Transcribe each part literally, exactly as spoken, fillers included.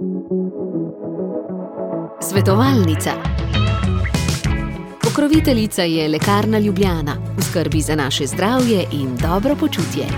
Svetovalnica. Pokroviteljica je Lekarna Ljubljana, v skrbi za naše zdravje in dobro počutje.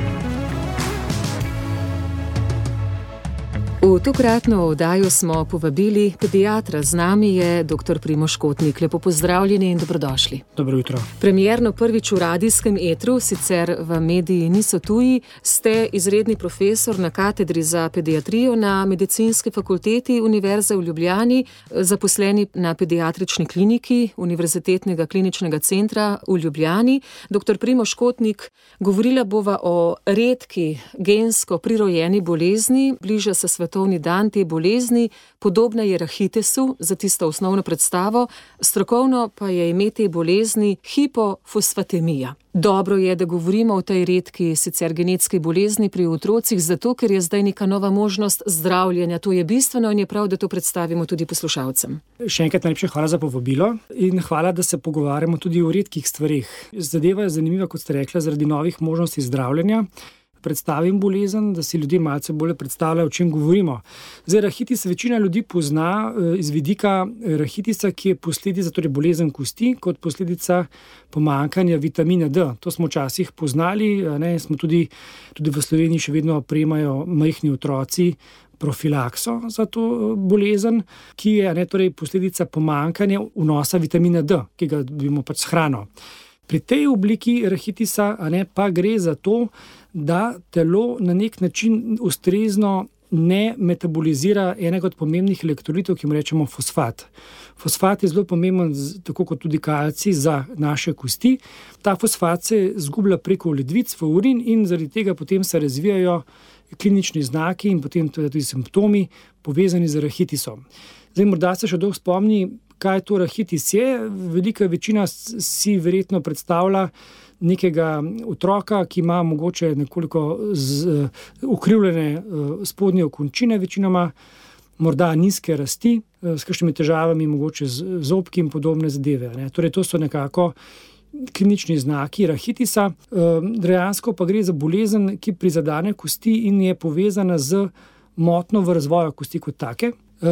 V tokratno oddajo smo povabili pediatra. Z nami je doktor Primož Kotnik. Lepo pozdravljeni in dobrodošli. Dobro jutro. Premierno prvič v radijskem etru, sicer v mediji niso tuji, ste izredni profesor na katedri za pediatrijo na Medicinski fakulteti Univerze v Ljubljani, zaposleni na pediatrični kliniki Univerzitetnega kliničnega centra v Ljubljani. Doktor Primož Kotnik, govorila bova o redki gensko prirojeni bolezni, bliža se svetovni dan te bolezni, podobna je rahitesu, za tisto osnovno predstavo, strokovno pa je ime te bolezni hipofosfatemija. Dobro je, da govorimo o tej redki, sicer genetski bolezni pri otrocih, zato ker je zdaj neka nova možnost zdravljenja. To je bistveno in je prav, da to predstavimo tudi poslušalcem. Še enkrat najlepša hvala za povabilo in hvala, da se pogovarjamo tudi o redkih stvareh. Zadeva je zanimiva, kot ste rekla, zaradi novih možnosti zdravljenja. Predstavim bolezen, da si ljudje malce bolje predstavljajo, o čem govorimo. Zdaj, rahitis večina ljudi pozna iz vidika rahitisa, ki je posledica, torej bolezen kosti, kot posledica pomanjkanja vitamina D. To smo včasih poznali, ne, smo tudi, tudi v Sloveniji še vedno prejemajo majhni otroci profilakso za to bolezen, ki je ne, torej posledica pomanjkanja vnosa vitamina D, ki ga dobimo pač s hrano. Pri tej obliki rahitisa a ne, pa gre za to, da telo na nek način ustrezno ne metabolizira enega od pomembnih elektrolitov, ki mu rečemo fosfat. Fosfat je zelo pomemben, tako kot tudi kalcij, za naše kosti. Ta fosfat se zgublja preko ledvic v urin in zaradi tega potem se razvijajo klinični znaki in potem tudi simptomi povezani z rahitisom. Zdaj, morda se še dolgo spomni, kaj to rahitis je. Velika večina si verjetno predstavlja nekega otroka, ki ima mogoče nekoliko z, ukrivljene spodnje okončine, večinoma morda nizke rasti, s kakšnimi težavami, mogoče z zobki in podobne zadeve. Ne. Torej, to so nekako klinični znaki rahitisa. Dejansko pa gre za bolezen, ki prizadene kosti in je povezana z motnjo v razvoju kosti kot take,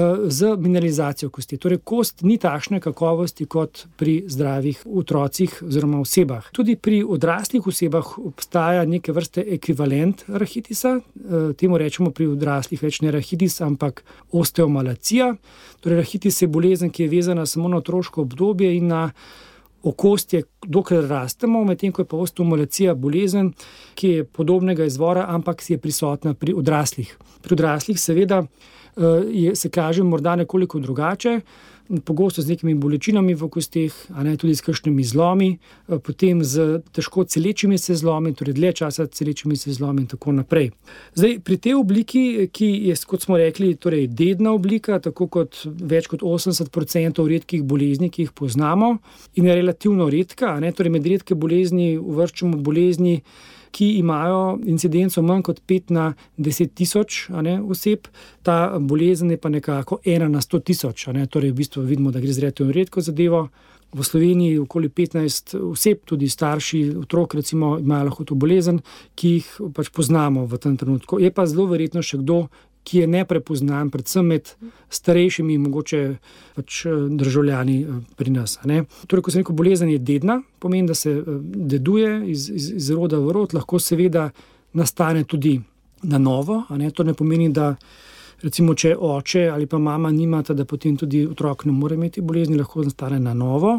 z mineralizacijo kosti. Torej, kost ni takšne kakovosti kot pri zdravih otrocih oziroma osebah. Tudi pri odraslih osebah obstaja neke vrste ekvivalent rahitisa. Temu rečemo pri odraslih več ne rahitis, ampak osteomalacija. Torej, rahitis je bolezen, ki je vezana samo na otroško obdobje in na okostje, dokler rastemo, medtem ko je pa osteomalacija bolezen, ki je podobnega izvora, ampak si je prisotna pri odraslih. Pri odraslih seveda je, se kaže morda nekoliko drugače, pogosto z nekimi bolečinami v kosteh, a ne tudi s kakšnimi zlomi, potem z težko celečimi se zlomi, torej dlje časa celečimi se zlomi in tako naprej. Zdaj, pri tej obliki, ki je, kot smo rekli, torej dedna oblika, tako kot več kot osemdeset procentov redkih bolezni, ki jih poznamo, in je relativno redka, a ne, torej med redke bolezni uvrščamo bolezni, ki imajo incidenco manj kot pet na deset tisoč a ne, oseb. Ta bolezen je pa nekako ena na sto tisoč, a ne, torej v bistvu vidimo, da gre za relativno redko zadevo. V Sloveniji okoli petnajst oseb, tudi starši, otrok recimo, imajo lahko to bolezen, ki jih pač poznamo v tem trenutku. Je pa zelo verjetno še kdo, ki je neprepoznan, predvsem med starejšimi, mogoče pač državljani pri nas. Ne. Torej, ko sem rekel, bolezen je dedna, pomeni, da se deduje iz, iz, iz roda v rod, lahko seveda nastane tudi na novo. A ne. To ne pomeni, da recimo, če oče ali pa mama nimata, da potem tudi otrok ne more imeti bolezni, lahko nastane na novo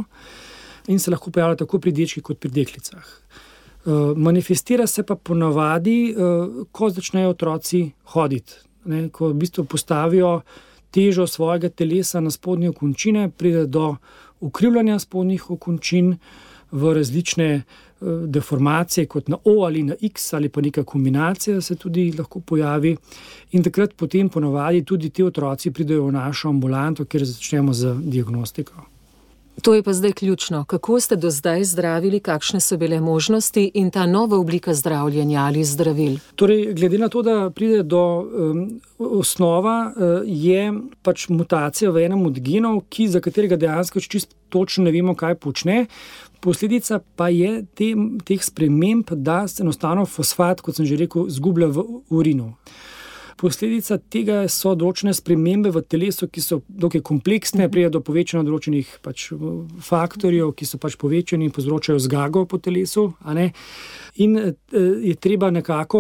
in se lahko pojavlja tako pri dečkih kot pri deklicah. Manifestira se pa ponavadi, ko začnejo otroci hoditi. Ne, ko v bistvu postavijo težo svojega telesa na spodnje okončine, pride do ukrivljanja spodnjih okončin v različne deformacije, kot na O ali na X ali pa neka kombinacija se tudi lahko pojavi. In takrat potem ponavadi tudi ti otroci pridejo v našo ambulanto, kjer začnemo z diagnostiko. To je pa zdaj ključno. Kako ste do zdaj zdravili, kakšne so bile možnosti in ta nova oblika zdravljenja ali zdravil? Torej, glede na to, da pride do um, osnova, uh, je pač mutacija v enem od genov, ki, za katerega dejansko čisto točno ne vemo, kaj počne. Posledica pa je te, teh sprememb, da se enostavno fosfat, kot sem že rekel, zgublja v urinu. Posledica tega so določene spremembe v telesu, ki so dokaj kompleksne, pride do povečanja določenih pač faktorjev, ki so pač povečani in povzročajo zgago po telesu, a ne? In je treba nekako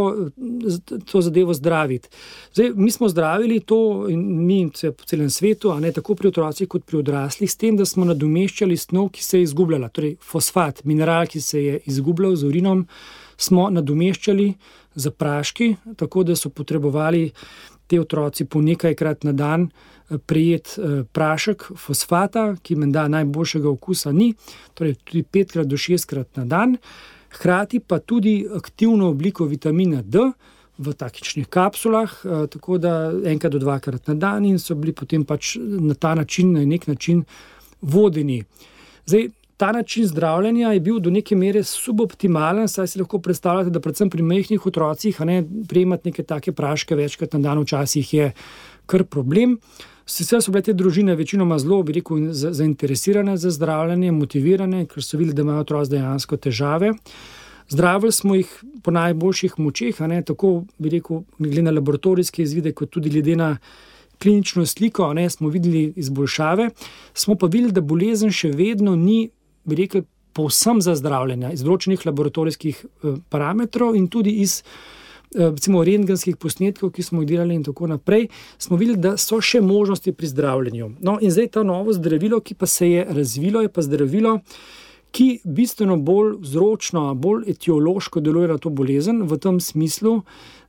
to zadevo zdraviti. Zdaj, mi smo zdravili to, in mi po celem svetu, a ne tako pri otrocih kot pri odraslih, s tem, da smo nadomeščali snov, ki se je izgubljala, torej fosfat, mineral, ki se je izgubljal z urinom, smo nadomeščali z praški, tako da so potrebovali te otroci po nekajkrat na dan prejeti prašek fosfata, ki menda najboljšega okusa ni, torej tudi petkrat do šestkrat na dan. Hkrati pa tudi aktivno obliko vitamina D v takšnih kapsulah, tako da enkrat do dvakrat na dan, in so bili potem pač na ta način, na nek način vodeni. Zdaj, ta način zdravljenja je bil do neke mere suboptimalen, saj si lahko predstavljate, da predvsem pri majhnih otrocih, a ne, prejemati neke take praške večkrat na dan včasih je kar problem. Sicer so bile te družine večinoma zelo, bi rekel, zainteresirane za zdravljenje, motivirane, ker so videli, da imajo otroci dejansko težave. Zdravili smo jih po najboljših močeh, a ne, tako, bi rekel, glede na laboratorijske izvide, kot tudi glede na klinično sliko, a ne, smo videli izboljšave. Smo pa videli, da bolezen še vedno ni, bi rekel, povsem za zdravljenje iz določenih laboratorijskih parametrov in tudi iz recimo rentgenskih posnetkov, ki smo jih delali in tako naprej, smo videli, da so še možnosti pri zdravljenju. No, in zdaj to novo zdravilo, ki pa se je razvilo, je pa zdravilo, ki bistveno bolj vzročno, bolj etiološko deluje na to bolezen, v tem smislu,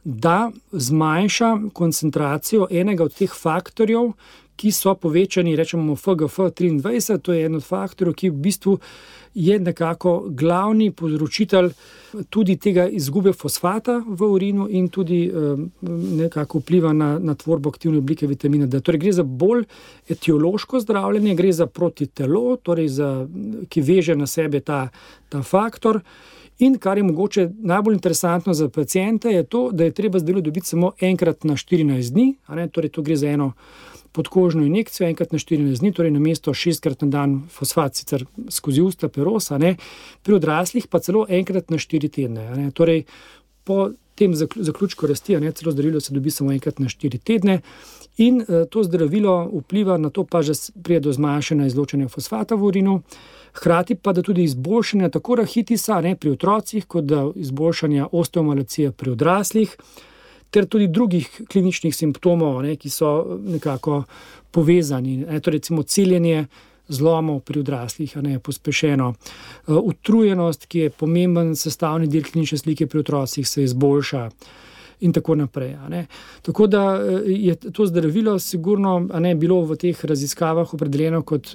da zmanjša koncentracijo enega od teh faktorjev, ki so povečani, rečemo F G F triindvajset, to je en od faktorjev, ki v bistvu je nekako glavni povzročitelj tudi tega izgube fosfata v urinu in tudi eh, nekako vpliva na, na tvorbo aktivne oblike vitamina D. Torej gre za bolj etiološko zdravljenje, gre za protitelo, torej za, ki veže na sebe ta, ta faktor. In kar je mogoče najbolj interesantno za paciente, je to, da je treba zdravilo dobiti samo enkrat na štirinajst dni, a ne, torej to gre za eno podkožno injekcijo, enkrat na štirinajst dni, torej namesto šestkrat na dan fosfat, sicer skozi usta peros, a ne, pri odraslih pa celo enkrat na štiri tedne, a ne, torej po tem zaključku rasti, a ne, celo zdravilo se dobi samo enkrat na štiri tedne in uh, to zdravilo vpliva na to, pa že pride do zmanjšanja izločanja fosfata v urinu, hkrati pa da tudi izboljšanja tako rahitisa, ne, pri otrocih, kot da izboljšanja osteomalacije pri odraslih, ter tudi drugih kliničnih simptomov, ne, ki so nekako povezani, ne, torej recimo celjenje zlomov pri odraslih, a ne, pospešeno. Utrujenost, ki je pomemben sestavni del klinične slike pri otrocih, se izboljša in tako naprej. A ne. Tako da je to zdravilo sigurno, a ne, bilo v teh raziskavah opredeljeno kot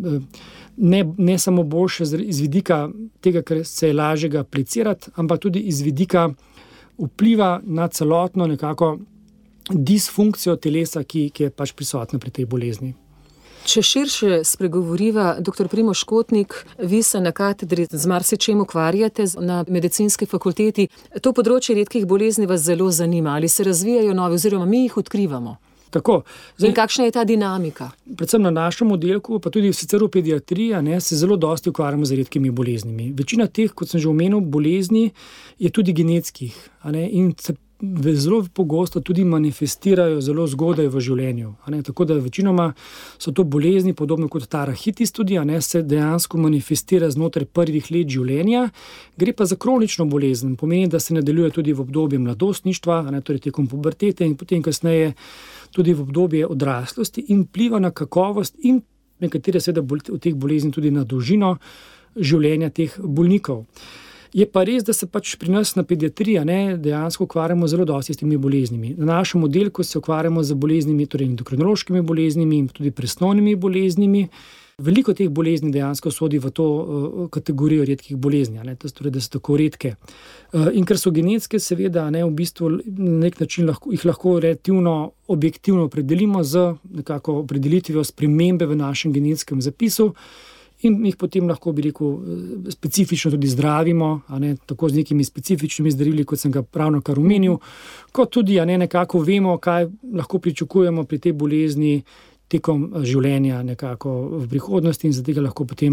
ne, ne samo boljše iz vidika tega, ker se je lažje ga aplicirati, ampak tudi iz vidika vpliva na celotno nekako disfunkcijo telesa, ki, ki je pač prisotna pri tej bolezni. Če širše spregovoriva, doktor Primož Kotnik, vi se na katedri z marsičem ukvarjate na medicinski fakulteti. To področje redkih bolezni vas zelo zanima. Ali se razvijajo nove, oziroma mi jih odkrivamo? Tako. Zdaj, in kakšna je ta dinamika? Predvsem na našem oddelku, pa tudi sicer v pediatriji, ne, se zelo dosti ukvarjamo z redkimi boleznimi. Večina teh, kot sem že omenil, bolezni je tudi genetskih, a ne, in se zelo pogosto tudi manifestirajo zelo zgodaj v življenju. A ne, tako da večinoma so to bolezni, podobno kot ta rahitis tudi, a ne, se dejansko manifestira znotraj prvih let življenja. Gre pa za kronično bolezen, pomeni, da se nadaljuje tudi v obdobju mladostništva, a ne, torej tekom pubertete in potem kasneje tudi v obdobje odraslosti in vpliva na kakovost in nekatere seveda od teh bolezni tudi na dolžino življenja teh bolnikov. Je pa res, da se pač pri nas na pediatriji, ne, dejansko ukvarjamo zelo dosti s temi boleznimi. Na našem oddelku se ukvarjamo z boleznimi, torej endokrinološkimi boleznimi in tudi presnovnimi boleznimi. Veliko teh bolezni dejansko sodi v to uh, kategorijo redkih bolezni, ne, torej, da so tako redke. Uh, in ker so genetske, seveda, ne, v bistvu na nek način lahko, jih lahko relativno objektivno opredelimo z nekako opredelitvijo spremembe v našem genetskem zapisu, in jih potem lahko, bi rekel, specifično tudi zdravimo, a ne, tako z nekimi specifičnimi zdravili, kot sem ga ravno kar omenil, kot tudi, a ne, nekako vemo, kaj lahko pričakujemo pri tej bolezni tekom življenja nekako v prihodnosti in za tega lahko potem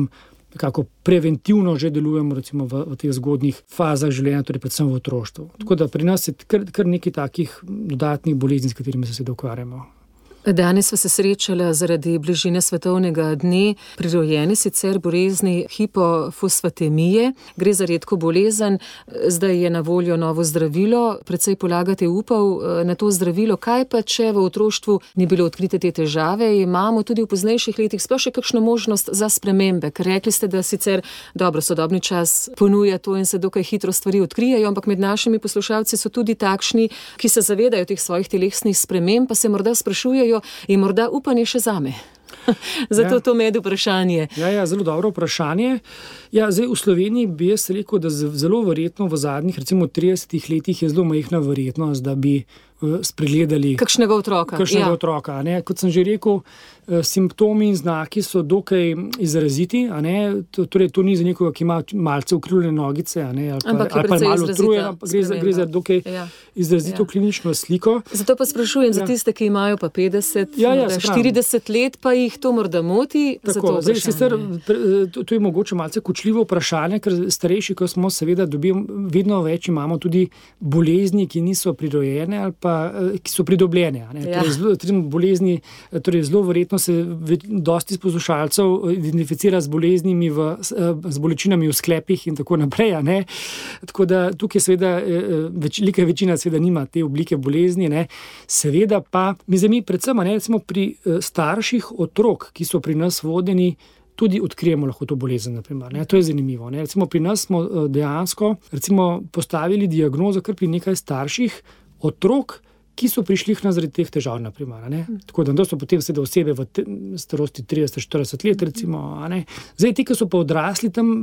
nekako preventivno že delujemo recimo v, v teh zgodnjih fazah življenja, torej predvsem v otroštvu. Tako da pri nas je kar, kar nekaj takih dodatnih bolezni, s katerimi se sedaj ukvarjamo. Danes sva se srečala zaradi bližine svetovnega dne prirojene sicer bolezni hipofosfatemije. Gre za redko bolezen, zdaj je na voljo novo zdravilo, precej polagate upov na to zdravilo. Kaj pa, če v otroštvu ni bilo odkrite te težave, imamo tudi v poznejših letih sploh še kakšno možnost za spremembe? Ker rekli ste, da sicer dobro, sodobni čas ponuja to in se dokaj hitro stvari odkrijajo, ampak med našimi poslušalci so tudi takšni, ki se zavedajo teh svojih telesnih sprememb, pa se morda sprašujejo, in morda upanje še zame. Zato ja. To med vprašanje. Ja, ja, zelo dobro vprašanje. Ja, zdaj v Sloveniji bi jaz rekel, da zelo verjetno v zadnjih recimo tridesetih letih je zelo majhna verjetnost, da bi spregledali kakšnega otroka. Kakšnega ja. otroka, ne? Kot sem že rekel, simptomi in znaki so dokaj izraziti, a ne? Torej, to ni za nekoga, ki ima malce ukrivljene nogice, a ne? Ali pa, ampak je ali pa precej malo utrujen, gre za, gre za dokaj ja. izrazito ja. klinično sliko. Zato pa sprašujem ja. za tiste, ki imajo pa petdeset, ja, ja, štirideset let, pa jih to morda moti. Tako, zdaj, sicer, to, to je mogoče malce kočljivo vprašanje, ker starejši, ko smo seveda dobili, vedno več imamo tudi bolezni, ki niso prirojene ali pa ki so pridobljene. Ja. Torej, zelo, bolezni, torej zelo verjetno se dosti poslušalcev identificira z boleznimi, v, z bolečinami v sklepih in tako naprej. Ne? Tako da tukaj seveda velika večina seveda nima te oblike bolezni. Ne? Seveda pa, mi zdaj predvsem ne, recimo pri starših otrok, ki so pri nas vodeni, tudi odkrijemo lahko to bolezen, naprimer. Ne? To je zanimivo. Ne? Recimo pri nas smo dejansko recimo, postavili diagnozo kar pri nekaj starših otrok, ki so prišli na zaradi teh težav, naprimer. Ne? Tako da to so potem seveda osebe v te, starosti trideset štirideset let, recimo. A ne? Zdaj, ti, ki so pa odrasli tam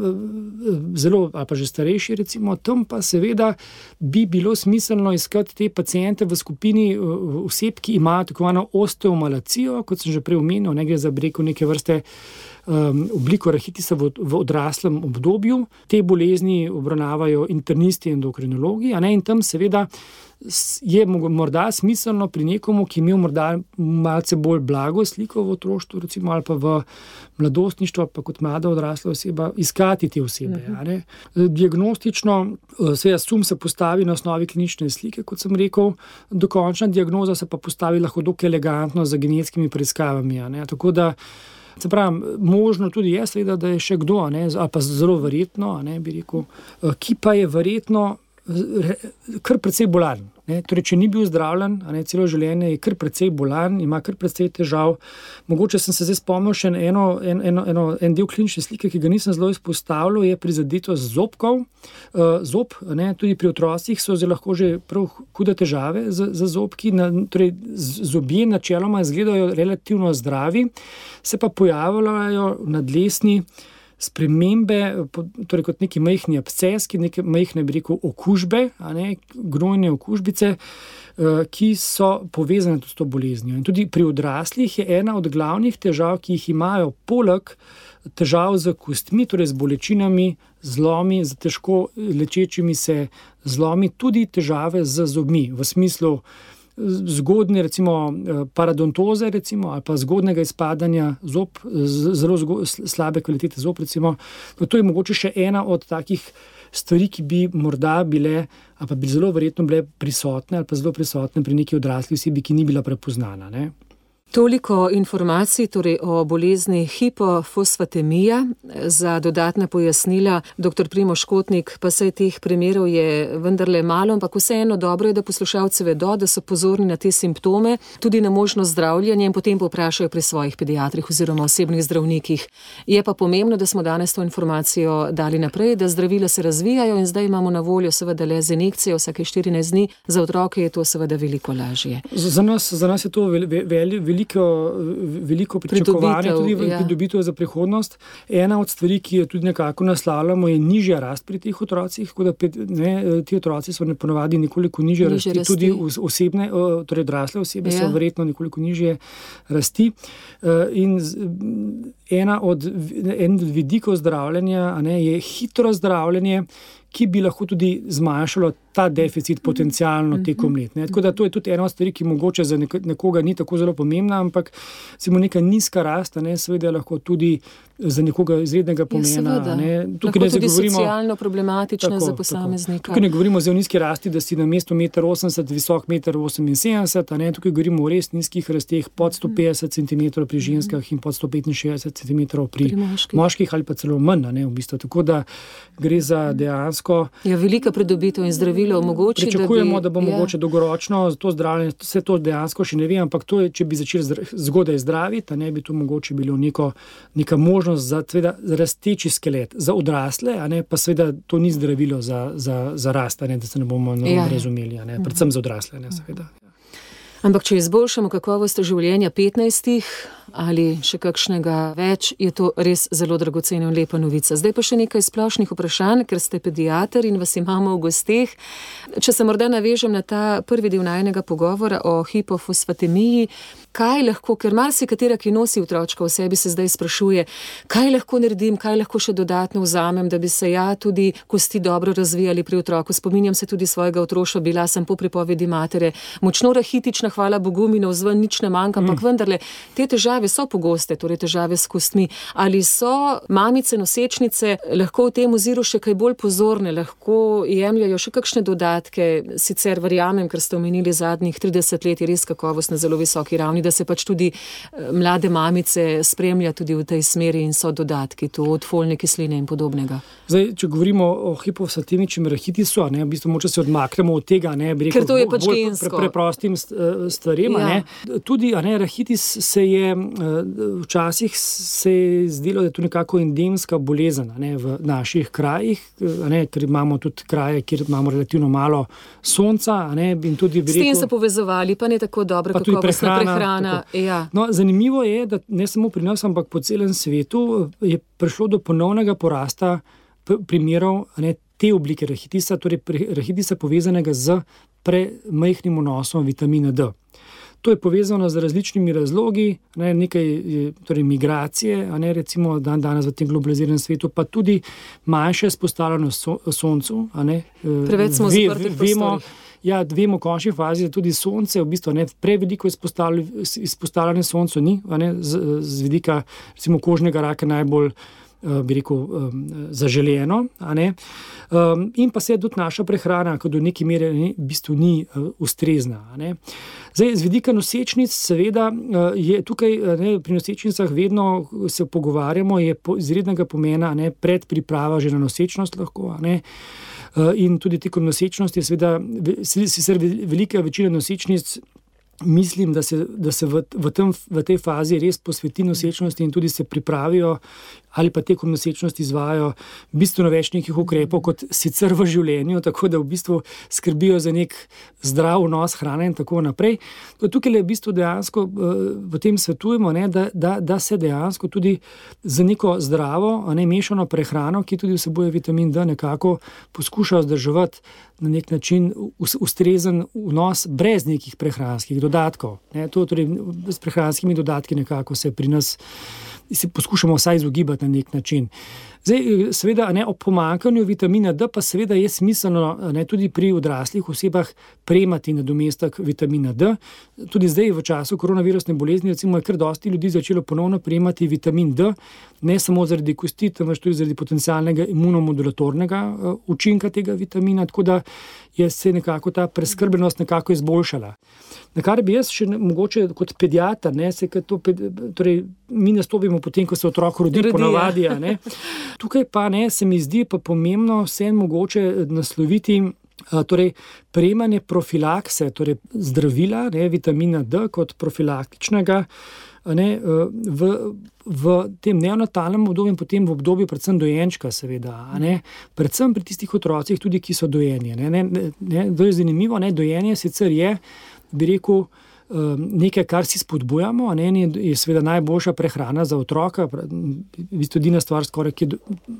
zelo, ali pa že starejši, recimo, tam pa seveda bi bilo smiselno iskati te paciente v skupini oseb, ki imajo tako imenovano osteomalacijo, kot sem že prej omenil, ne gre za breko neke vrste um, obliko rahitisa v, v odraslem obdobju. Te bolezni obravnavajo internisti in endokrinologi, a ne? In tam seveda je morda smiselno pri nekomu, ki imel morda malce bolj blago sliko v otroštvu, recimo, ali pa v mladostništvu, pa kot mlada odrasla oseba, iskati te osebe. Uh-huh. Diagnostično, seveda sum se postavi na osnovi klinične slike, kot sem rekel, dokončna diagnoza se pa postavi lahko dokaj elegantno z genetskimi preiskavami. Ne? Tako da, se pravi, možno tudi je, seveda, da je še kdo, ne? Ali pa zelo verjetno, ne, bi rekel, ki pa je verjetno kar precej bolan. Ne? Torej, če ni bil zdravljen, a ne, celo življenje je kar precej bolan, ima kar precej težav. Mogoče sem se zdaj spomnil še eno, en, eno, eno, en del klinične slike, ki ga nisem zelo izpostavljal, je prizadetost zobkov. Uh, zob, ne, tudi pri otrocih so zdaj lahko že prav hude težave z, z zobki. Na, torej, zobje načeloma izgledajo relativno zdravi, se pa pojavljajo na dlesni spremembe, torej kot neki majhni absceski, neke majhne, bi rekel, okužbe, a ne, gnojne okužbice, ki so povezane s to boleznijo. In tudi pri odraslih je ena od glavnih težav, ki jih imajo poleg težav z kostmi, torej z bolečinami, zlomi, z težko lečečimi se zlomi, tudi težave z zobmi, v smislu zgodne, recimo paradontoze, recimo, ali pa zgodnega izpadanja zob, zelo zgo, slabe kvalitete zob, recimo. To je mogoče še ena od takih stvari, ki bi morda bile, ali pa bi zelo verjetno bile prisotne, ali pa zelo prisotne pri neki odrasli osebi, ki ni bila prepoznana. Ne? Toliko informacij torej o bolezni hipofosfatemija. Za dodatna pojasnila doktor Primož Kotnik, pa saj teh primerov je vendarle malo, ampak vseeno dobro je, da poslušalci vedo, da so pozorni na te simptome, tudi na možnost zdravljenja in potem povprašajo pri svojih pediatrih oziroma osebnih zdravnikih. Je pa pomembno, da smo danes to informacijo dali naprej, da zdravila se razvijajo in zdaj imamo na voljo seveda le z injekcijo vsake štirinajst dni. Za otroke je to seveda veliko lažje. Za nas, za nas je to veliko vel, vel, Veliko, veliko pričakovanja, tudi ja. Pridobitev za prihodnost. Ena od stvari, ki jo tudi nekako naslavljamo, je nižja rast pri teh otrocih, tako da ne, ti otroci so ponovadi nekoliko nižje rasti, rasti, tudi osebne, torej odrasle osebe ja. So verjetno nekoliko nižje rasti. In ena od, en od vidikov zdravljenja, a ne, je hitro zdravljenje, ki bi lahko tudi zmanjšalo ta deficit potencialno tekom let. Ne. Tako da to je tudi ena stvar, ki mogoče za nekoga ni tako zelo pomembna, ampak recimo neka nizka rast, ne, seveda lahko tudi za nekoga izrednega pomena. Ja, ne. Tukaj lahko tudi govorimo, socialno problematična tako, za posameznika. Tukaj ne govorimo o nizki rasti, da si na mesto meter osemdeset, visok meter oseminsedemdeset, a ne, tukaj govorimo o res nizkih rasteh pod sto petdeset centimetrov pri ženskah in pod sto petinšestdeset centimetrov pri, pri moških. moških ali pa celo manj, ne, v bistvu. Tako da gre za dejansko... Ja, velika pridobitev in zdravilo omogoči, pričakujemo, da, bi, da bo ja. mogoče dolgoročno to zdravljenje, vse to dejansko še ne vem, ampak to je, če bi začeli zgodaj zdraviti, ne bi to mogoče bilo neko, neka možnost za, tveda, za rasteči skelet. Za odrasle, a ne, pa seveda to ni zdravilo za, za, za rast, ne, da se ne bomo ja. razumeli, a ne, predvsem za odrasle, ne, seveda. Ampak, če izboljšamo kakovost življenja petnajstih ali še kakšnega več, je to res zelo dragocena in lepa novica. Zdaj pa še nekaj splošnih vprašanj, ker ste pediater in vas imamo v gosteh. Če se morda navežem na ta prvi del najinega pogovora o hipofosfatemiji, kaj lahko, ker marsikatera, ki nosi otročka v sebi, se zdaj sprašuje, kaj lahko naredim, kaj lahko še dodatno vzamem, da bi se ja tudi kosti dobro razvijali pri otroku. Spominjam se tudi svojega otroštva, bila sem po pripovedi matere močno rahitična, hvala Bogu, mi navzven nič ne manjka, ampak mm. vendarle te težave so pogoste, torej težave s kostmi. Ali so mamice, nosečnice lahko v tem oziru še kaj bolj pozorne, lahko jemljajo še kakšne dodatke, sicer verjamem, ker ste omenili zadnjih trideset let je res kakovost na zelo visoki ravni, da se pač tudi mlade mamice spremlja tudi v tej smeri in so dodatki, to od folne kisline in podobnega. Zdaj, če govorimo o hipofosfatemičnem rahitisu, ne, v bistvu moče se odmaknemo od tega, ne, bi rekel, ker to je pač bolj gensko. Pre, preprostim stvarem, ja. ne. Tudi, a ne, rahitis se je včasih se je zdelo, da je to nekako endemska bolezen, ne, v naših krajih, a ne, ker imamo tudi kraje, kjer imamo relativno malo sonca, a ne, in tudi bi rekel, s tem se povezovali, pa ne tako dobro kakovostna prehrana. prehrana ja. No, zanimivo je, da ne samo pri nas, ampak po celem svetu je prišlo do ponovnega porasta primerov, ne, te oblike rahitisa, torej rahitisa povezanega z premajhnim vnosom vitamina D. To je povezano z različnimi razlogi, ne, nekaj torej migracije, a ne, recimo dan danes v tem globaliziranem svetu, pa tudi manjše izpostavljenost soncu. A ne, Preveč smo ve, zaprti v vemo, prostorih. Ja, vemo v končni fazi, da tudi sonce v bistvu ne, preveliko izpostavljene soncu ni, a ne, z, z vidika recimo kožnega raka najbolj bi rekel, um, zaželeno, a ne. Um, in pa se je tudi naša prehrana, ko do neke mere ne, v bistvu ni uh, ustrezna. A ne. Zdaj, z vidika nosečnic, seveda, uh, je tukaj ne, pri nosečnicah vedno se pogovarjamo, je po, izrednega pomena ne, predpriprava že na nosečnost lahko, a ne. Uh, in tudi tekom nosečnosti je seveda, sicer velika večina nosečnic, mislim, da se, da se v, v, tem, v tej fazi res posveti nosečnosti in tudi se pripravijo ali pa tekom nosečnosti izvajajo bistveno več nekih ukrepov kot sicer v življenju, tako da v bistvu skrbijo za nek zdrav vnos hrane in tako naprej. Tukaj je v bistvu dejansko v tem svetujemo, ne, da, da, da se dejansko tudi za neko zdravo, a ne mešano prehrano, ki tudi vsebuje vitamin D, nekako poskuša vzdrževati na nek način ustrezen vnos brez nekih prehranskih dodatkov. Ne. To torej s prehranskimi dodatki nekako se pri nas se poskušamo vsaj izogibati na nek način. Zdaj, seveda, ne, ob pomanjkanju vitamina D pa seveda je smiselno ne, tudi pri odraslih osebah prejemati nadomestek vitamina D. Tudi zdaj v času koronavirusne bolezni recimo je kar dosti ljudi začelo ponovno prejemati vitamin D, ne samo zaradi kosti, temveč tudi zaradi potencialnega imunomodulatornega uh, učinka tega vitamina, tako da je se nekako ta preskrbljenost nekako izboljšala. Na kar bi jaz še ne, mogoče kot pediater, ne, se to, torej mi nastopimo potem, ko se otrok rodi, ponavadi, a ne. Tukaj pa ne, se mi zdi pa pomembno vse mogoče nasloviti torej prejemanje profilakse, torej zdravila, ne, vitamina D kot profilaktičnega, ne, v, v tem neonatalnem obdobju in potem v obdobju predvsem dojenčka seveda, a ne, predvsem pri tistih otrocih tudi, ki so dojenje. Ne, ne, ne, to je zanimivo, ne, dojenje sicer je, bi rekel, nekaj, kar si spodbujamo, ne, je seveda najboljša prehrana za otroka, v bistvu edina stvar skoraj, ki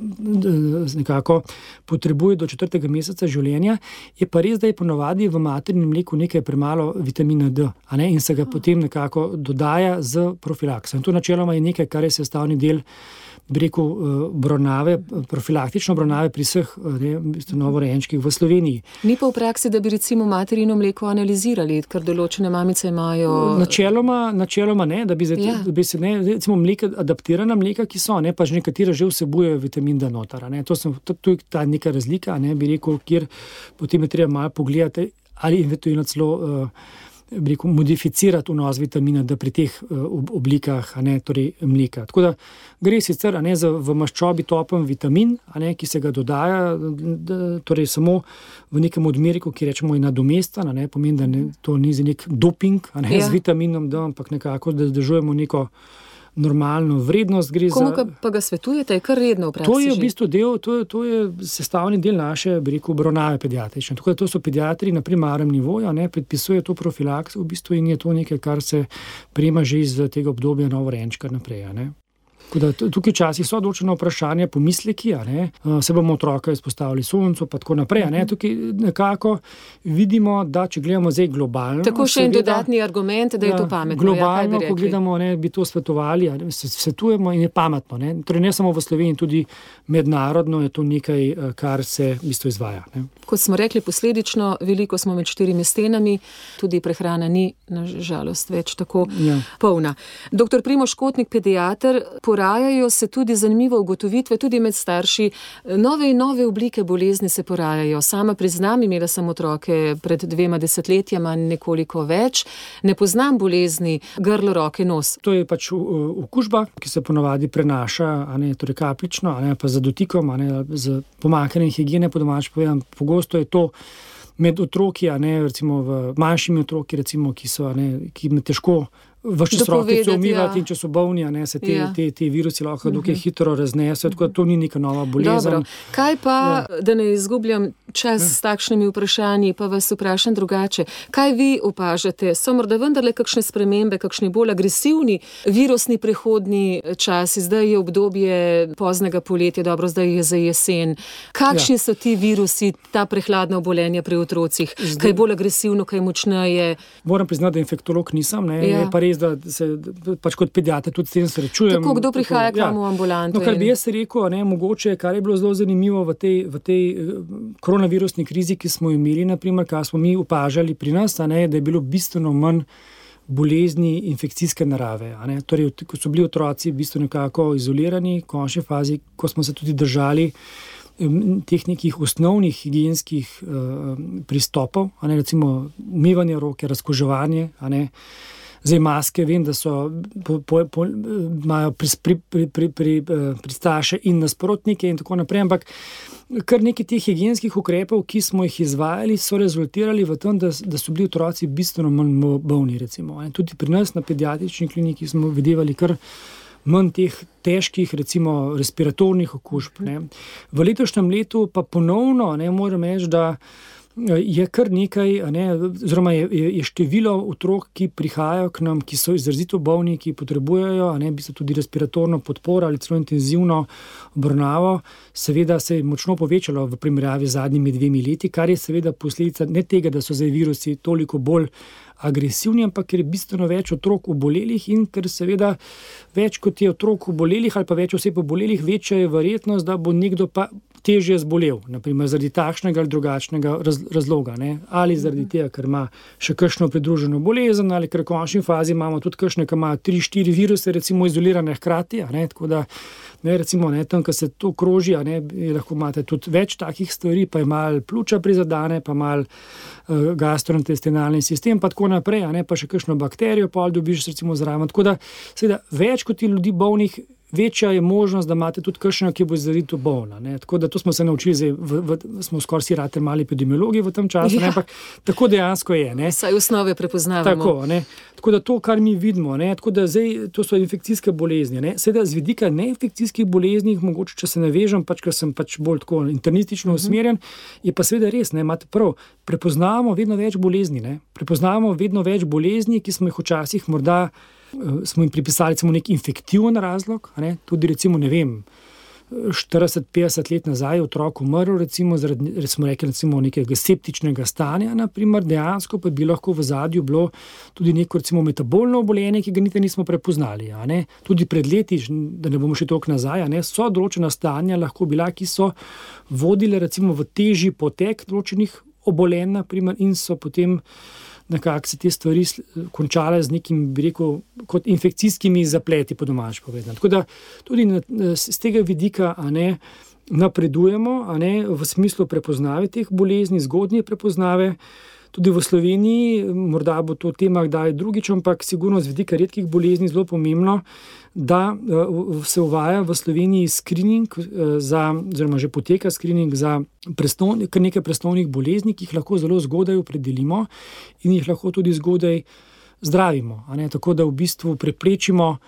nekako potrebuje do četrtega meseca življenja, je pa res, da je ponovadi v materinem mleku nekaj premalo vitamina D, a ne, in se ga potem nekako dodaja z profilakso. In to načeloma je nekaj, kar je sestavni del, bi rekel, obravnave, profilaktične obravnave pri vseh novorojenčkih v Sloveniji. Ni pa v praksi, da bi recimo materino mleko analizirali, ker določene mamice imajo... Načeloma, načeloma ne, da bi, ja. da bi se ne, recimo mleka, adaptirana mleka, ki so, ne, pa že nekatera že vsebujejo vitamin D noter, ne. To, sem, to, to je ta neka razlika, ne, bi rekel, kjer potem je treba malo pogledati, ali eventualno celo uh, bi rekel, modificirati vnos vitamina D pri teh oblikah, a ne, torej mleka. Tako da gre sicer, a ne, za v maščobi topen vitamin, a ne, ki se ga dodaja, da, torej samo v nekem odmerku, ki rečemo je nadomestan, a ne, pomeni, da ne, to ni za nek doping, a ne, ja. z vitaminom D, ampak nekako, da zdržujemo neko normalno vrednost. Gre Komu za... pa ga svetujete, je kar redno v praksi? To je v bistvu del, to je, to je sestavni del naše, bi rekel, obravnave pediatrične. Tako da to so pediatri na primarnem nivoju, ne, predpisuje to profilakso v bistvu in je to nekaj, kar se prejema že iz tega obdobja novorojenčka naprej, ne. Da, tukaj včasih so določena vprašanja, pomisleki, a ne, se bomo otroka izpostavili soncu, pa tako naprej, a ne, tukaj nekako vidimo, da če gledamo zdaj globalno... Tako še en dodatni argument, da je ja, to pametno. Globalno, ja, ko gledamo, ne, bi to svetovali, a ne, svetujemo in je pametno, ne, torej ne samo v Sloveniji, tudi mednarodno je to nekaj, kar se v bistvu izvaja, ne. Kot smo rekli, posledično, veliko smo med štirimi stenami, tudi prehrana ni, na žalost, več tako ja. polna. Doktor Primož Kotnik, pediater, porajajo se tudi zanimivo ugotovitve, tudi med starši. Nove in nove oblike bolezni se porajajo. Sama priznam, imela sem otroke pred dvema desetletjama, nekoliko več. Ne poznam bolezni grlo, roke, nos. To je pač okužba, ki se ponavadi prenaša, a ne, torej kapljično, a ne, pa za dotikom, a ne, z pomanjkanjem higiene, po domače povedano. Pogosto je to med otroki, a ne, recimo v manjšimi otroki, recimo, ki so, a ne, ki me težko v čas rokice umivati, ja. in če so bolni, a ne, se te, ja. te, te virusi lahko dokaj uh-huh. hitro raznesejo, tako da to ni neka nova bolezen. Dobro. Kaj pa, ja. da ne izgubljam čas ja. s takšnimi vprašanji, pa vas vprašam drugače. Kaj vi opažate? So morda vendarle kakšne spremembe, kakšni bolj agresivni virusni prehodni časi? Zdaj je obdobje poznega poletja, dobro, zdaj je za jesen. Kakšni ja. so ti virusi, ta prehladna obolenja pri otrocih? Zdaj... Kaj bolj agresivno, kaj močneje? Moram priznati, da infektolog nisem, ne, ja. je pa res, da se pač kot pediater tudi s tem srečujem. Tako, kdo prihaja k vam v ambulanto? No, kar bi jaz rekel, ne, mogoče, kar je bilo zelo zanimivo v tej, v tej koronavirusni krizi, ki smo imeli, naprimer, kar smo mi opažali pri nas, a ne, da je bilo bistveno manj bolezni infekcijske narave. A ne. Torej, ko so bili otroci v bistvu nekako izolirani, v končni fazi, ko smo se tudi držali teh nekih osnovnih higienskih uh, pristopov, a ne, recimo umivanje roke, razkuževanje, a ne. Zdaj maske, vem, da so po, po, po, imajo pri, pri, pri, pri, pri, pristaše in nasprotnike in tako naprej, ampak kar nekaj teh higienskih ukrepov, ki smo jih izvajali, so rezultirali v tem, da, da so bili otroci bistveno manj bolni, recimo. Tudi pri nas na pediatrični kliniki smo videvali kar manj teh težkih, recimo, respiratornih okužb. Ne. V letošnjem letu pa ponovno, ne, moram reči, da je kar nekaj, ne, oziroma je, je število otrok, ki prihajajo k nam, ki so izrazito bolni, ki potrebujejo, a ne, bi se tudi respiratorno podporo ali celo intenzivno obravnavo, seveda se je močno povečalo v primerjavi z zadnjimi dvemi leti, kar je seveda posledica ne tega, da so zdaj virusi toliko bolj agresivni, ampak ker je bistveno več otrok obolelih in ker seveda več kot je otrok obolelih ali pa več oseb obolelih, večja je verjetnost, da bo nekdo pa težje zbolel, naprimer zaradi takšnega ali drugačnega raz, razloga, ne? Ali zaradi tega, ker ima še kakšno pridruženo bolezen, ali ker v končni fazi imamo tudi kakšne, ki imajo tri štiri viruse, recimo izolirane hkrati, a ne? Tako da, ne, recimo, ne, tam, ko se to kroži, a ne, lahko imate tudi več takih stvari, pa je malo pljuča prizadane, pa malo uh, gastrointestinalni sistem, pa tako naprej, a ne, pa še kakšno bakterijo, pol dobiš recimo zraven. Tako da, seveda, več kot je ljudi bolnih, večja je možnost, da imate tudi kakšno, ki bo izrazito bolna. Ne. Tako da to smo se naučili, zdaj v, v, smo skoraj si rate mali epidemiologi v tem času, ja. ne, ampak tako dejansko je. Ne. Saj osnove prepoznavamo. Tako, ne. Tako da to, kar mi vidimo, ne, tako da zdaj, to so infekcijske bolezni. Ne. Seveda z vidika neinfekcijskih bolezni, mogoče, če se navežem, pač, ker sem pač bolj tako internistično usmerjen, je pa seveda res, ne, imate prav, prepoznavamo vedno več bolezni, ne. Prepoznavamo vedno več bolezni, ki smo jih včasih morda, uh, smo jim pripisali recimo nek infektiven razlog, ne. Tudi recimo, ne vem, štirideset petdeset let nazaj otrok umrl, recimo zaradi, recimo rekli, recimo nekega septičnega stanja, naprimer, dejansko pa bi lahko v zadju bilo tudi neko recimo metabolno obolenje, ki ga niti nismo prepoznali. A ne? Tudi pred leti, da ne bomo še toliko nazaj, a ne, so določena stanja lahko bila, ki so vodile recimo v težji potek določenih obolenj, naprimer, in so potem nekako se te stvari končale z nekim, bi rekel, kot infekcijskimi zapleti, po domače povedano. Tako da tudi z tega vidika, a ne, napredujemo, a ne, v smislu prepoznave teh bolezni, zgodnje prepoznave. Tudi v Sloveniji, morda bo to tema kdaj drugič, ampak sigurno z vidika redkih bolezni zelo pomembno, da se uvaja v Sloveniji screening za, oziroma že poteka screening za prestolni, kar nekaj prestolnih bolezni, ki jih lahko zelo zgodaj opredelimo in jih lahko tudi zgodaj zdravimo. A ne? Tako da v bistvu preprečimo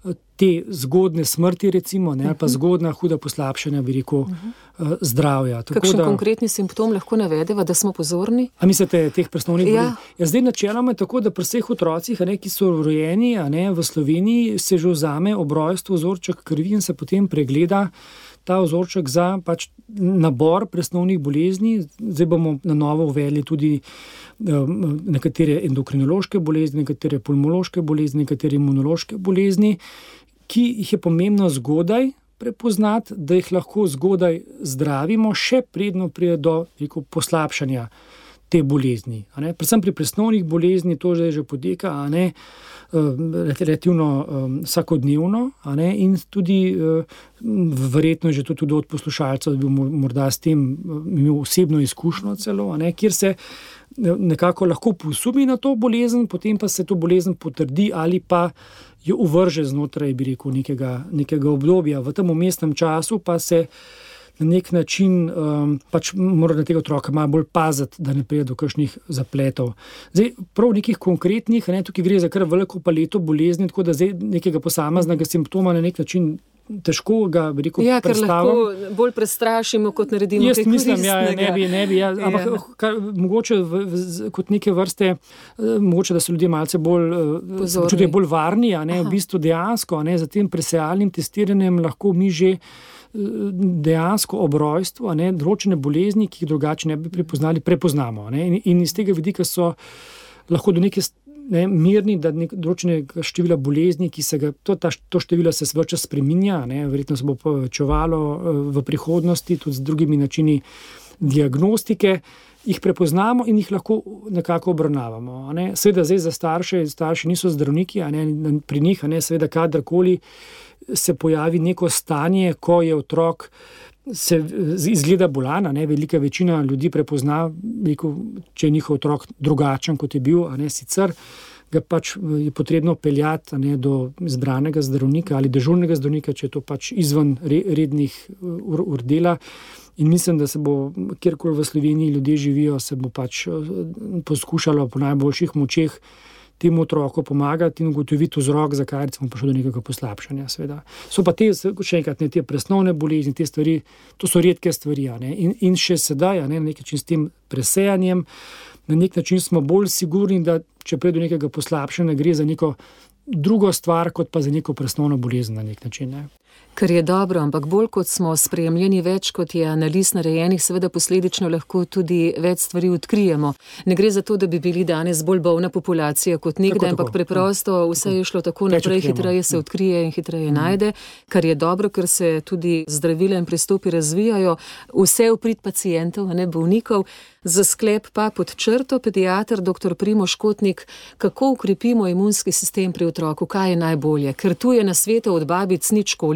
te zgodne smrti, recimo, ne, ali pa zgodna huda poslabšanja, bi rekel, uh-huh. zdravja. Tako kakšen da, konkretni simptom lahko navedeva, da smo pozorni? A mislite teh prestolnih ja. bolezni? Ja, zdaj načeloma je tako, da pri vseh otrocih, a ne, ki so rojeni, a ne, v Sloveniji, se že vzame ob rojstvu vzorček krvi in se potem pregleda ta vzorček za pač nabor prestolnih bolezni. Zdaj bomo na novo uvedli tudi um, nekatere endokrinološke bolezni, nekatere pulmološke bolezni, nekatere imunološke bolezni, ki jih je pomembno zgodaj prepoznati, da jih lahko zgodaj zdravimo, še predno pride do rekel, poslabšanja te bolezni. A ne? Predvsem pri presnovnih bolezni to že, že poteka, a ne, relativno um, vsakodnevno, a ne, in tudi uh, verjetno že tudi od poslušalcev, da bi morda s tem imel osebno izkušnjo celo, a ne, kjer se nekako lahko posumi na to bolezen, potem pa se to bolezen potrdi ali pa jo uvrže znotraj, bi rekel, nekega, nekega obdobja. V tem umestnem času pa se na nek način um, pač mora na tega otroka malo bolj paziti, da ne pride do kakšnih zapletov. Zdaj, prav nekih konkretnih, ne, tukaj gre za kar veliko paleto bolezni, tako da zdaj nekega posameznega simptoma na nek način težko ga, bi rekel, ja, predstavim. Ja, ker lahko bolj prestrašimo, kot naredimo Jaz kaj mislim, koristnega. Ja, ne bi, ne bi, ja, ampak ja. Kar, mogoče v, v, kot neke vrste, mogoče, da so ljudje malce bolj, počutijo bolj varni, a ne, Aha. v bistvu dejansko, a ne, za tem presejalnim testiranjem lahko mi že dejansko ob rojstvu, a ne, določene bolezni, ki jih drugače ne bi prepoznali, prepoznamo. A ne, in, in iz tega vidika so lahko do neke Ne, mirni, da nek določenega števila bolezni, ki se ga, to, ta, to število se vse čas spreminja, ne, verjetno se bo povečevalo v prihodnosti, tudi z drugimi načini diagnostike, jih prepoznamo in jih lahko nekako obravnavamo. A ne. Seveda zdaj za starše, starši niso zdravniki, a ne, pri njih, a ne, seveda kadarkoli se pojavi neko stanje, ko je otrok se izgleda bolana, ne, velika večina ljudi prepozna, rekel, če je njihov otrok drugačen, kot je bil, a ne, sicer ga pač je potrebno peljati, a ne, do izbranega zdravnika ali dežurnega zdravnika, če je to pač izven rednih ur, ur dela. In mislim, da se bo, kjerkoli v Sloveniji ljudje živijo, se bo pač poskušalo po najboljših močeh temu otroku pomagati in ugotoviti vzrok, zakaj recimo prišlo do nekega poslabšanja. Seveda. So pa te, še enkrat, ne, te presnovne bolezni, te stvari, to so redke stvari. A ne. In, in še sedaj, a ne, na nek način s tem presejanjem, na nek način smo bolj sigurni, da če pride do nekega poslabšanja, gre za neko drugo stvar, kot pa za neko presnovno bolezen na nek način. Ne. Kar je dobro, ampak bolj kot smo spremljeni, več kot je analiz narejenih, seveda posledično lahko tudi več stvari odkrijemo. Ne gre za to, da bi bili danes bolj bolna populacija kot nekdaj, ampak preprosto vse je šlo tako naprej, hitreje se odkrije in hitreje mm. najde, kar je dobro, ker se tudi zdravila in pristopi razvijajo, vse v prid pacientov, a ne bolnikov. Za sklep pa pod črto pediater doktor Primož Kotnik, kako ukrepimo imunski sistem pri otroku, kaj je najbolje? Ker tu je na svetu od babic nič koliko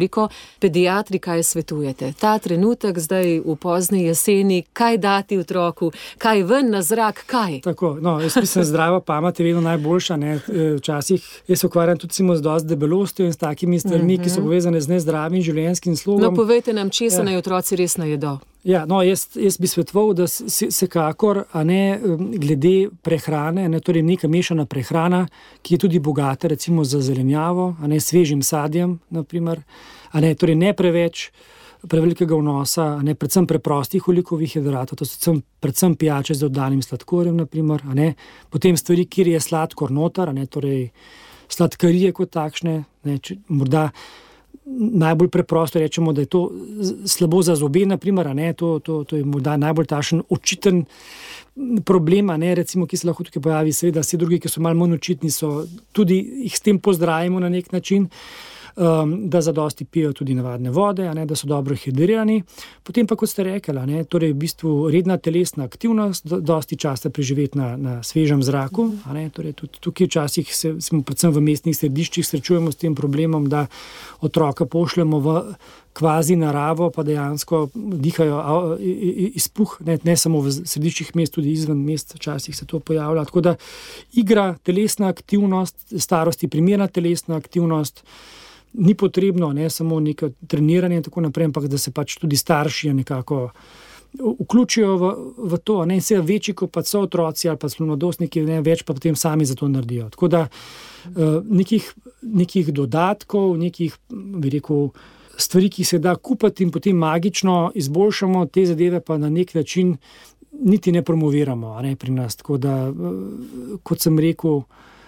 pediatriko. Pediatri, kaj svetujete? Ta trenutek zdaj v pozni jeseni, kaj dati otroku, kaj ven na zrak, kaj? Tako, no, jaz mislim, zdrava pamet je vedno najboljša, ne. Včasih jaz se ukvarjam tudi z dosti debelostjo in s takimi stvarmi, mm-hmm. ki so povezane z nezdravim življenjskim slogom. No, povejte nam, česa ja. naj otroci res najedo. Ja, no, jaz, jaz bi svetoval, da vsekakor, a ne, glede prehrane, ne, torej neka mešana prehrana, ki je tudi bogata, recimo za zelenjavo, a ne, svežim sadjem, naprimer, a ne, torej ne preveč prevelikega vnosa, a ne, predvsem preprostih ogljikovih hidratov, to so predvsem pijače z dodanim sladkorjem, naprimer, a ne, potem stvari, kjer je sladkor noter, a ne, torej sladkarije kot takšne, ne, če, morda najbolj preprosto rečemo, da je to slabo za zobe, naprimer, a ne, to, to, to je morda najbolj takšen očiten problem, a ne, recimo, ki se lahko tukaj pojavi, seveda vsi drugi, ki so malo manj očitni, so tudi jih s tem pozdravimo na nek način, um, da zadosti pijo tudi navadne vode, a ne, da so dobro hidrirani. Potem pa, kot ste rekli, a ne, torej v bistvu redna telesna aktivnost, do, dosti časa preživeti na, na svežem zraku, a ne, torej tudi tukaj včasih se, smo predvsem v mestnih središčih srečujemo s tem problemom, da otroka pošljemo v kvazi naravo, pa dejansko dihajo izpuh, ne, ne samo v središčih mest, tudi izven mest včasih se to pojavlja. Tako da igra, telesna aktivnost, starosti primerna telesna aktivnost, ni potrebno ne samo neko treniranje in tako naprej, ampak da se pač tudi starši nekako vključijo v, v to, ne, in se večji, kot pa so otroci ali pa so mladostniki, ne, več pa potem sami za to naredijo. Tako da nekih, nekih dodatkov, nekih, bi rekel, stvari, ki se da kupiti in potem magično izboljšamo, te zadeve pa na nek način niti ne promoviramo, a ne, pri nas. Tako da, kot sem rekel,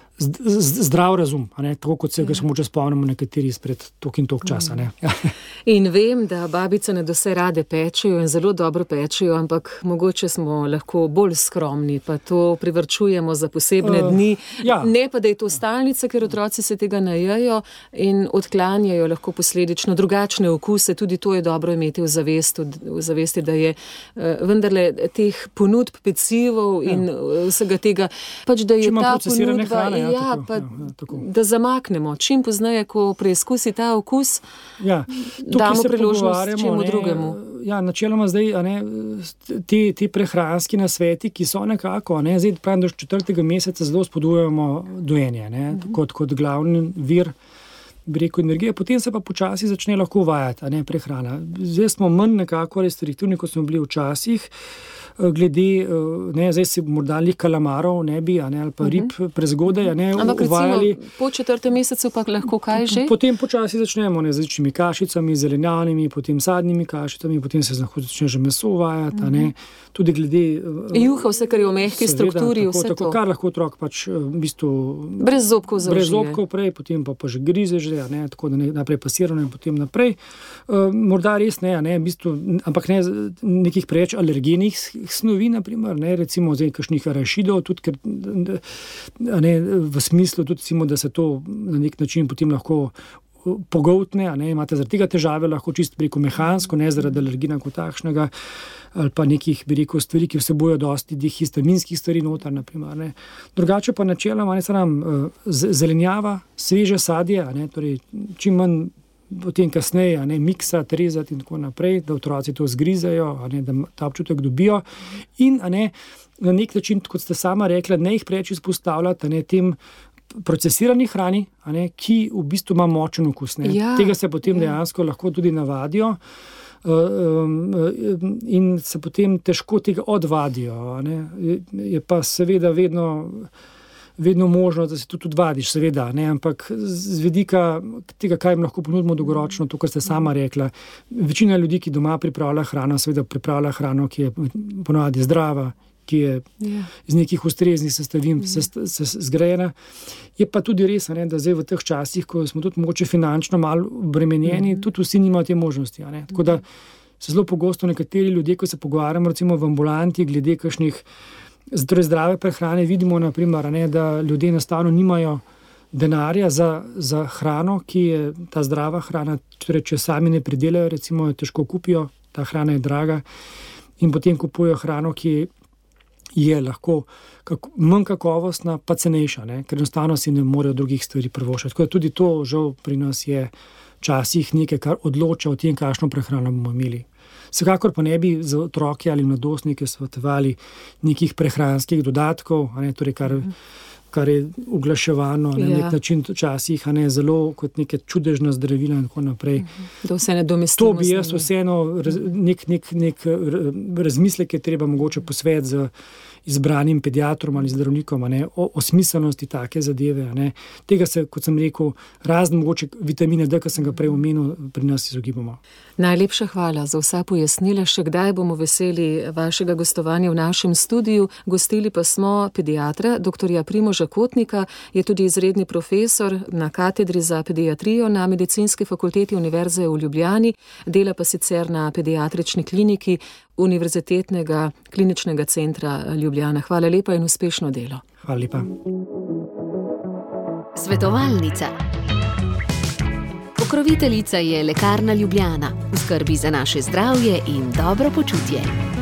zdrav razum, a ne, tako kot se ga samo če spomnimo nekateri izpred tok in tok časa. Ne. In vem, da babice ne dose rade pečejo in zelo dobro pečejo, ampak mogoče smo lahko bolj skromni, pa to privarčujemo za posebne uh, dni. Ja. Ne pa, da je to stalnica, ker otroci se tega najejo in odklanjajo lahko posledično drugačne okuse, tudi to je dobro imeti v zavesti, v zavesti da je uh, vendarle teh ponudb pecivov in ja. vsega tega, pač da je ta ponudba hrane, ja, ja, tako, pa, ja, ja, da zamaknemo. Čim poznaje, ko preizkusi ta okus, ja, damo priložnost čemu drugemu. Ja, načeloma zdaj, a ne, ti, ti prehranski nasveti, ki so nekako, a ne, zdaj pravim, do četrtega meseca zelo spodbujamo dojenje, ne, uh-huh. kot, kot glavni vir, bi rekel, energije, potem se pa počasi začne lahko uvajati, a ne, prehrana. Zdaj smo manj nekako restriktivni, kot smo bili včasih, glede, ne, zdaj se morda lih kalamarov ne bi, a ne, ali pa rib uh-huh. prezgodaj, a ne, ampak uvajali. Recimo, po četrtem mesecu pa lahko kaj že? Potem počasi začnemo, ne, z različnimi kašicami, zelenjanimi, potem sadnimi kašicami, potem se lahko začne že meso uvajati, uh-huh. a ne, tudi glede... Juha, vse, kar je v mehki strukturi, tako, vse tako, to. Kar lahko otrok pač v bistvu... Brez zobkov zaužije. Brez zobkov prej, potem pa, pa že grize že, a ne, tako da ne, naprej pasirano in potem naprej. Uh, morda res ne, a ne, v bistvu, ampak ne nekih preveč alergenih snovi, naprimer, ne, recimo zdaj kakšnih arašidov, tudi ker, ne, v smislu tudi, recimo, da se to na nek način potem lahko pogoltne, a ne, imate zaradi tega težave lahko čisto preko mehansko, ne zaradi alergina kot takšnega, ali pa nekih, bi rekel, stvari, ki vsebujejo dosti dihistaminskih stvari noter, naprimer, ne. Drugače pa načeloma, ne, se nam zelenjava, sveže sadje, a ne, torej čim manj potem kasneje, a ne, miksa, trezati in tako naprej, da otroci to zgrizajo, a ne, da ta občutek dobijo in, a ne, na nek način, kot ste sama rekla, ne jih preveč izpostavljati, a ne, tem procesirani hrani, a ne, ki v bistvu ima močen okus, ne. Ja, tega se potem ja. dejansko lahko tudi navadijo uh, um, in se potem težko tega odvadijo, a ne. Je, je pa seveda vedno vedno možno, da se tudi odvadiš, seveda, ne, ampak z vidika tega, kaj jim lahko ponudimo dolgoročno, to, kar ste sama rekla, večina ljudi, ki doma pripravlja hrano, seveda pripravlja hrano, ki je ponavadi zdrava, ki je yeah. iz nekih ustreznih sestavin yeah. zgrajena. Je pa tudi res, ne, da zdaj v teh časih, ko smo tudi mogoče finančno malo obremenjeni, mm-hmm. tudi vsi nimajo te možnosti. A ne. Tako da se zelo pogosto nekateri ljudje, ko se pogovarjamo recimo v ambulanti glede kakšnih torej zdrave prehrane, vidimo naprimer, ne, da ljudje enostavno nimajo denarja za, za hrano, ki je ta zdrava hrana, torej če sami ne pridelajo, recimo jo težko kupijo, ta hrana je draga in potem kupujo hrano, ki je lahko kako, manj kakovostna, pa cenejša, ne? Ker enostavno si ne morejo drugih stvari privoščiti. Tako da tudi to žal pri nas je včasih nekaj, kar odloča o tem, kakšno prehrano bomo imeli. Vsekakor pa ne bi za otroke ali mladostnike svetovali nekih prehranskih dodatkov, a ne, torej kar, kar je uglaševano na nek ja. način včasih, a ne zelo kot neke čudežna zdravila in tako naprej. Da vse ne domestimo. To bi jaz vseeno, nek, nek, nek razmislek je treba mogoče posvet z izbranim pediatrom ali zdravnikom, a ne, o, o smiselnosti take zadeve. A ne. Tega se, kot sem rekel, razen mogoče vitamine D, ki sem ga prej omenil, pri nas izogibamo. Najlepša hvala za vsa pojasnila. Še kdaj bomo veseli vašega gostovanja v našem studiu. Gostili pa smo pediatra, doktorja Primoža Kotnika, je tudi izredni profesor na katedri za pediatrijo na Medicinski fakulteti Univerze v Ljubljani, dela pa sicer na pediatrični kliniki Univerzitetnega kliničnega centra Ljubljana. Hvala lepa in uspešno delo. Hvala lepa. Svetovalnica. Pokroviteljica je Lekarna Ljubljana. V skrbi za naše zdravje in dobro počutje.